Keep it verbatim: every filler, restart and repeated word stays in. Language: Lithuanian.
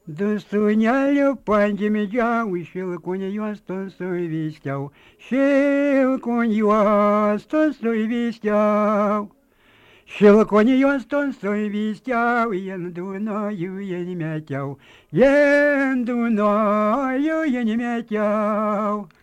Du sūnelių paėmė džiau, šilkonį juostos suvyskiau, šilkonį juostos suvyskiau. Šilkonį juostos suvyskiau, jendūnojų jį metiau, jendūnojų jį metiau.